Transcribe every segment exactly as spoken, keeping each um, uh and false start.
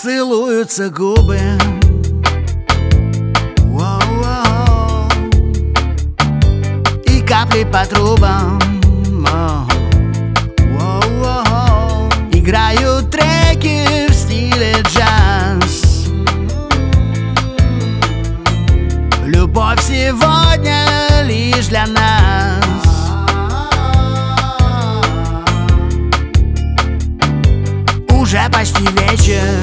целуются губы. Воу-воу. И капли по трубам. Воу-воу. Играют треки в стиле джаз. Любовь сегодня лишь для нас. Уже почти вечер.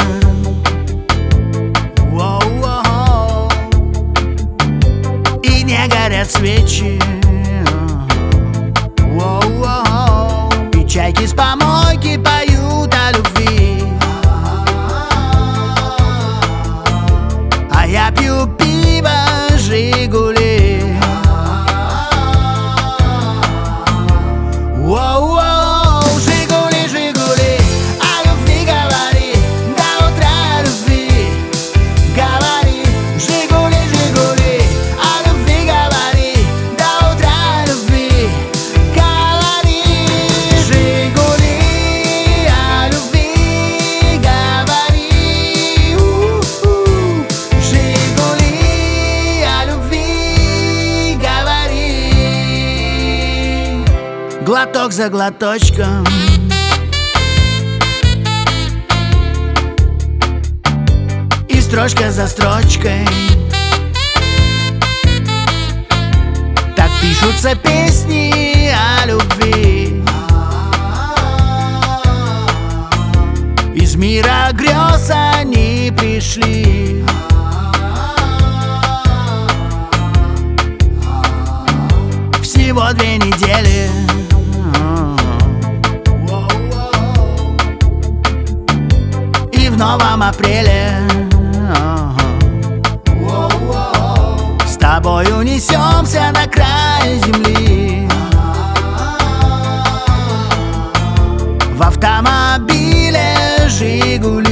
Воу-воу. И не горят свечи. Воу-воу. И чайки с помойки поют о любви. А я пью пиво «Жигули». Воу-воу. «Жигули, Жигули». О любви говори до утра, о любви говори. «Жигули, Жигули». О любви говори до утра, о любви говори. «Жигули», о любви говори. У-у. «Жигули», о любви говори. Глоток за глоточком. И строчка за строчкой. Так пишутся песни о любви. Из мира грез они пришли. Всего две недели. И в новом апреле с тобой унесемся на край земли. В автомобиле «Жигули».